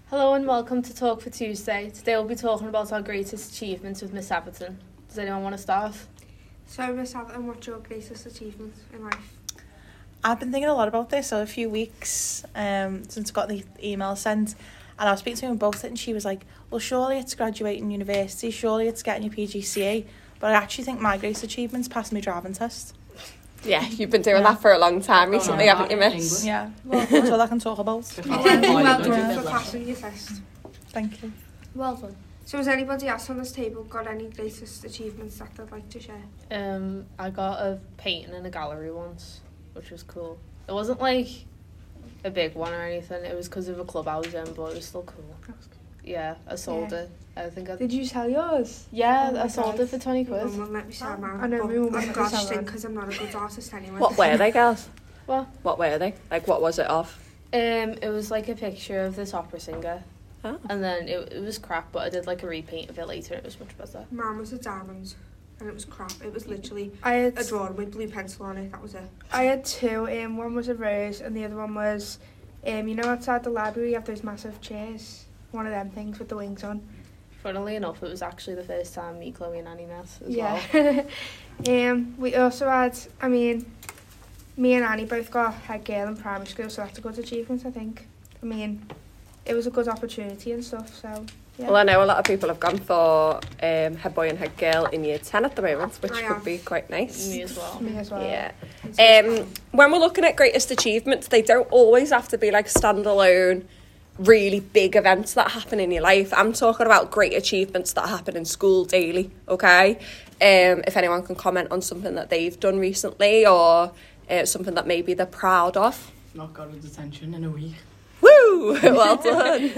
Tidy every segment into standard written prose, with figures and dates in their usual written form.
Hello and welcome to Talk for Tuesday. Today we'll be talking about our greatest achievements with Miss Atherton. Does anyone want to start? So, Miss Atherton, what's your greatest achievement in life? I've been thinking a lot about this for a few weeks since I got the email sent, and I was speaking to him about it, and she was like, well, surely it's graduating university, surely it's getting your PGCE, but I actually think my greatest achievement's passing my driving test. Yeah, you've been doing that for a long time recently, haven't you, Miss? Yeah, well, that's all I can talk about. Well done for passing your test. Thank you. Well done. So, has anybody else on this table got any greatest achievements that they'd like to share? I got a painting in a gallery once, which was cool. It wasn't like a big one or anything. It was because of a club I was in, but it was still cool. Yeah, I sold it. I think Did you sell yours? Yeah, Oh I sold it for 20 quid. Mum won't let me sell mine. I know, but me won't let I'm me glad sell she didn't mine. because I'm not a good artist anyway. What were they, girls? What were they? Like, what was it of? It was like a picture of this opera singer. Oh. And then it was crap, but I did like a repaint of it later. It was much better. Mine was a diamond, and it was crap. It was literally I had a drawing with blue pencil on it. That was it. I had two. One was a rose, and the other one was, you know, outside the library you have those massive chairs. One of them things with the wings on. Funnily enough, it was actually the first time me, Chloe and Annie met as Yeah. well. We also had, me and Annie both got head girl in primary school, so that's a good achievement, I think. It was a good opportunity and stuff, so yeah. Well, I know a lot of people have gone for head boy and head girl in year 10 at the moment, which would be quite nice. Me as well. Me as well. Yeah. When we're looking at greatest achievements, they don't always have to be like standalone, really big events that happen in your life. I'm talking about great achievements that happen in school daily, okay? If anyone can comment on something that they've done recently or something that maybe they're proud of. Not got a detention in a week. Woo! Well done.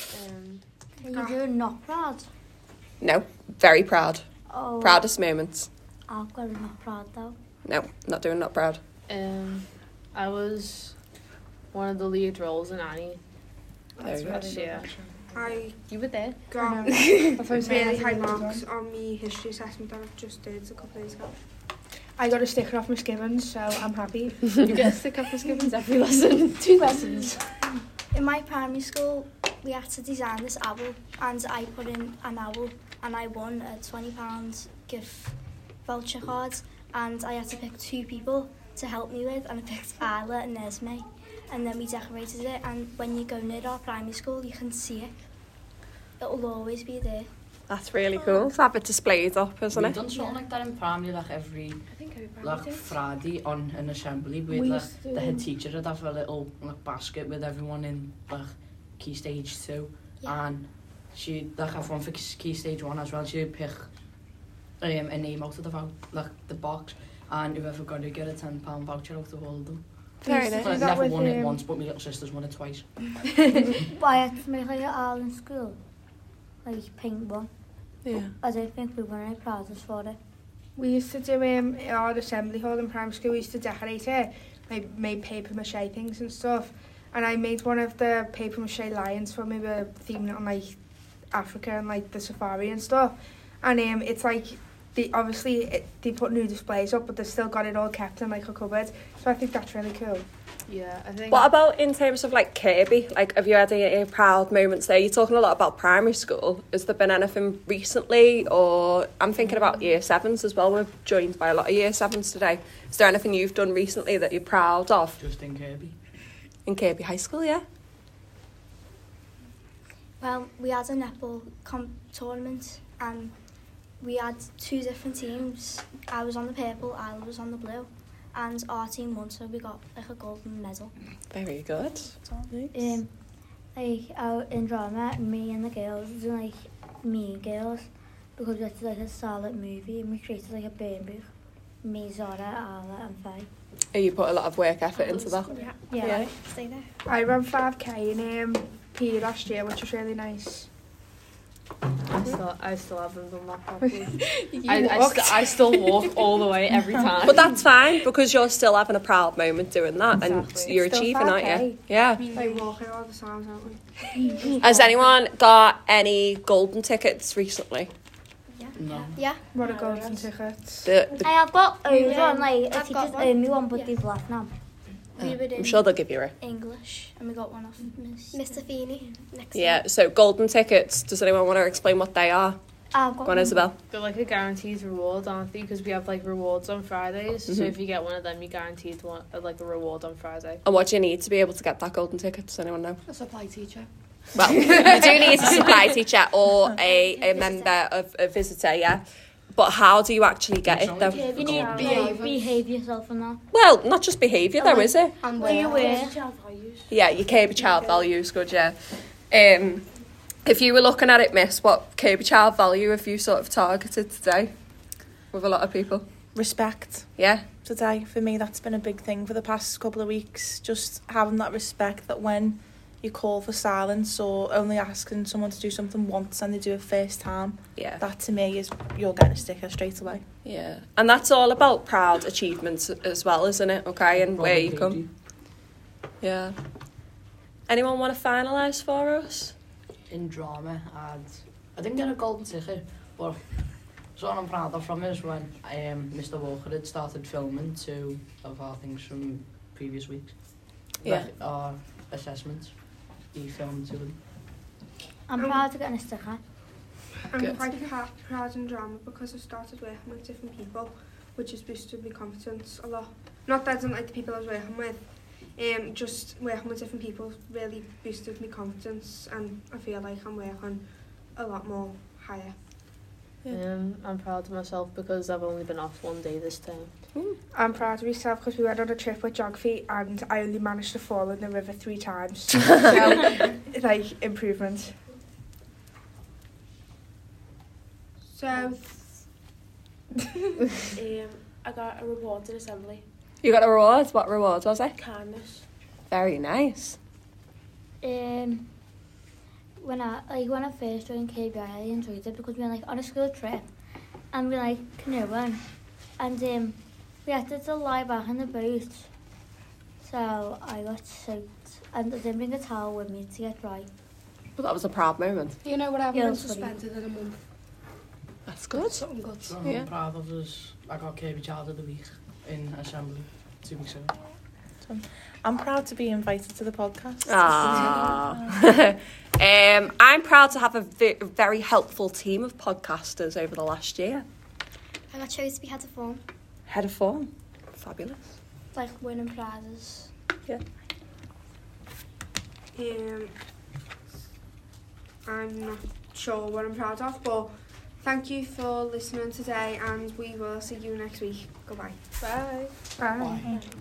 Are you doing not proud? No, very proud. Oh, Proudest moments. I've got a not proud though. No, not doing not proud. I was one of the lead roles in Annie. Very good. Last year. You were there. Got That's what I'm saying, really I high think it was marks on my history assessment that I've just did a couple of days ago. I got a sticker off Miss Gibbons, so I'm happy. You get a stick off Miss Gibbons every lesson. 2 lessons. In my primary school, we had to design this owl, and I put in an owl, and I won a £20 gift voucher card, and I had to pick 2 people to help me with, and I picked Isla and Esme, and then we decorated it, and when you go near our primary school, you can see it. It'll always be there. That's really cool to have it displayed up, isn't We've it? done something like that in primary, like every Friday on an assembly with We like used to- the head teacher would have a little basket with everyone in like key stage 2, and she'd like have one for key stage 1 as well. She'd pick a name out of the box, and whoever got it get a £10 voucher out of all of them. Very nice. So I Do that never with, won it once, but my little sisters won it twice. But I had to make like an owl in school, like pink one. Yeah. I don't think we were any proudest for it. We used to do our assembly hall in primary school. We used to decorate it. I made paper mache things and stuff, and I made one of the paper mache lions for me with theming it on like Africa and like the safari and stuff. And it's like they put new displays up, but they've still got it all kept in like a cupboard. So I think that's really cool. Yeah, I think. What about in terms of like Kirby? Like, have you had any proud moments there? You're talking a lot about primary school. Has there been anything recently? Or I'm thinking about year 7s as well. We're joined by a lot of year 7s today. Is there anything you've done recently that you're proud of? Just in Kirby. In Kirby High School, yeah? Well, we had a netball tournament, and we had 2 different teams. I was on the purple, Isla was on the blue, and our team won, so we got like a golden medal. Very good. Like out in drama, me and the girls were like Mean Girls, because we had like a silent movie, and we created like a burn book. Me, Zara, Isla, and Faye. You put a lot of work effort into that. Yeah. Stay there. I ran 5k in PE last year, which was really nice. I still haven't done that properly. I still walk all the way every time. But that's fine, because you're still having a proud moment doing that, and Exactly. you're It's still achieving, aren't you? 5K. Yeah. We walk it all the time, aren't we? Has anyone got any golden tickets recently? No. Yeah. What a golden tickets. The I have got Yeah. one, like, I've if you got just one. owe me one, but Yeah. they've left now. We were I'm in sure they'll give you it. English and we got one off Mr. Feeney. Next Yeah, so golden tickets. Does anyone want to explain what they are? I've got Go on, one. Isabel. They're like a guaranteed reward, aren't they? Because we have like rewards on Fridays. So Mhm. if you get one of them, you're guaranteed one like a reward on Friday. And what do you need to be able to get that golden ticket? Does anyone know? A supply teacher. Well, you do need a supply teacher or a member of a visitor, yeah. But how do you actually get it, though? You need to behave yourself and that. Well, not just behaviour, though, is it? And What you wear. Yeah, you Kirby Child values, good, yeah. If you were looking at it, miss, what Kirby Child value have you sort of targeted today with a lot of people? Respect. Yeah? Today, for me, that's been a big thing for the past couple of weeks. Just having that respect that when you call for silence or only asking someone to do something once and they do it first time, Yeah. that to me is you're getting a sticker straight away. Yeah. And that's all about proud achievements as well, isn't it? Okay, and where you come. Yeah. Anyone want to finalise for us? In drama, I didn't get a golden ticket, but something I'm proud of from is when Mr. Walker had started filming 2 of our things from previous weeks. Yeah. Like our assessments. He filmed 2 of them. I'm proud to get a sticker. I'm Good. quite proud in drama because I started working with different people, which has boosted my confidence a lot. Not that I didn't like the people I was working with, just working with different people really boosted my confidence, and I feel like I'm working a lot more higher. I'm proud of myself because I've only been off 1 day this time. I'm proud of myself because we went on a trip with geography and I only managed to fall in the river 3 times. So, like, improvement. So, I got a reward in assembly. You got a reward? What reward was it? Kindness. Very nice. When I first joined KBI, I enjoyed it because we were like on a school trip and we like canoeing and we had to lie back in the boat. So I got soaked and I didn't bring a towel with me to get dry. But that was a proud moment. you know what, I've Yeah, been that's funny. suspended in a month. That's good. Something good. Something Yeah. I'm proud of is I got Kirby Child of the Week in assembly 2 weeks ago. I'm proud to be invited to the podcast. Ah. I'm proud to have a very helpful team of podcasters over the last year. I got chose to be head of form. Head of form. Fabulous. Like winning prizes. I'm not sure what I'm proud of, but thank you for listening today and we will see you next week. Goodbye. Bye. Bye.